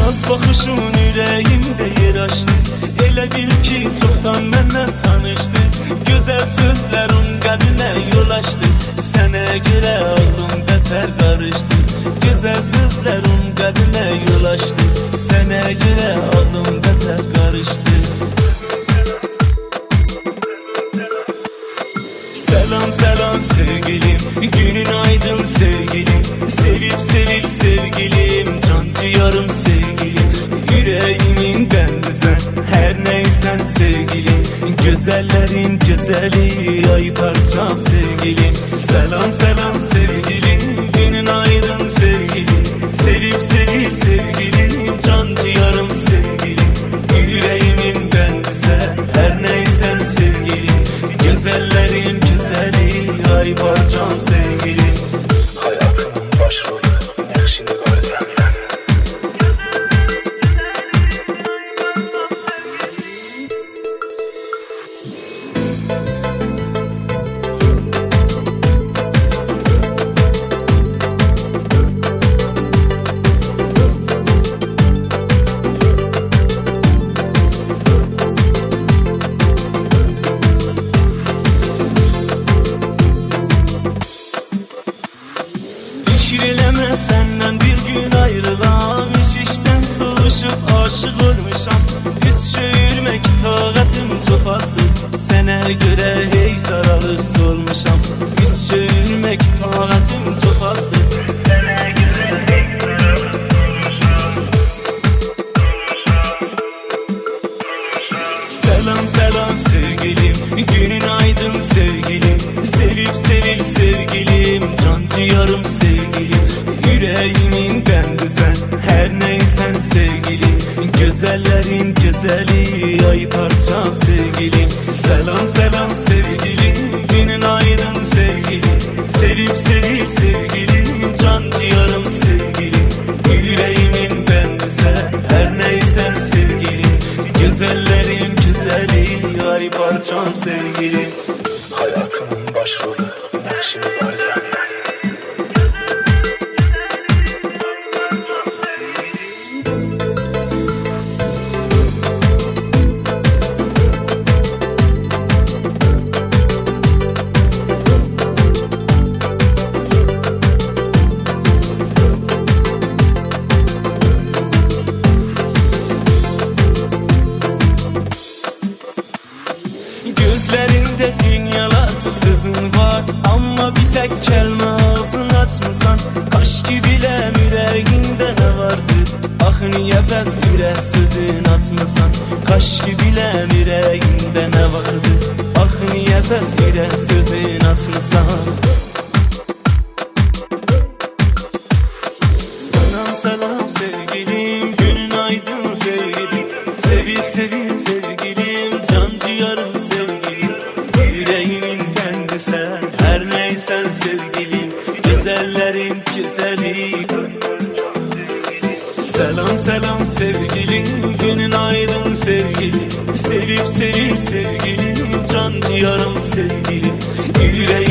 Naz bakışın ürəyimdə yer açdı. Elə bil ki çoxdan məndən tanışdı. Gözəl sözlərin qəlbimə yol açdı. Sənə görə ağlım bətər qarışdı. Gözəl sözlərin qəlbimə yol açdı. Sənə görə ağlım bətər qarışdı. Selam selam sevgilim, günün aydın sevgilim. Sevip sevip sevgilim, can duyarım sevgilim. Yüreğimin bendi sen, her neysen sevgilim. Güzellerin güzeli, ay parçam sevgilim. Selam selam sevgilim, günün aydın sevgilim. Sevip sevip sevgilim, can duyarım sevgilim. Yüreğimin bendi sen, her neysen sevgilim. Güzellerin güzeli, ay parçam sevgilim. Hayatımın başrolü, yaxşını görsəm mən. Fikirləmə səndən bir gün ayrılam. İş işdən soğuşub aşıq olmuşam. Üz çöyürmək taqətim çox azdır. Sənə görə hey saralıb solmuşam. Üz çöyürmək taqətim çox azdır. Sənə görə hey saralıb solmuşam. Selam selam sevgilim, günün aydın sevgilim. Sevip sevil sevgilim, can duyarım sevgilim. Yüreğimin bendi sen, her neysen sevgilim. Güzellerin güzeli, ay parçam sevgilim. Selam selam sevgilim, günün aydın sevgilim. Sevip sevip sevgilim, can duyarım sevgilim. Yüreğimin bendi sen, her neysen sevgilim. Güzellerin güzeli, ay parçam sevgilim. Hayatımın başrolü, yaxşını görsəm mən. Gözlerinde dünyalarca sözün var, ama bir tek kelime ağzını açmısan. Kaş gibilem yüreğinde ne vardı? Ah niye bəs ürək sözün atmısan? Kaş gibilem yüreğinde ne vardı? Ah niye bəs ürək sözün atmısan? Selam selam sevgilim, günün aydın sevgilim. Sevip sevip sevgilim, can duyarım sevgilim. Yüreğimin kendi sen, her neysen sevgilim. Güzellerin güzeli. Selam selam sevgilim, günün aydın sevgilim. Sevip sevip sevgilim, can duyarım sevgilim. Yüreğimin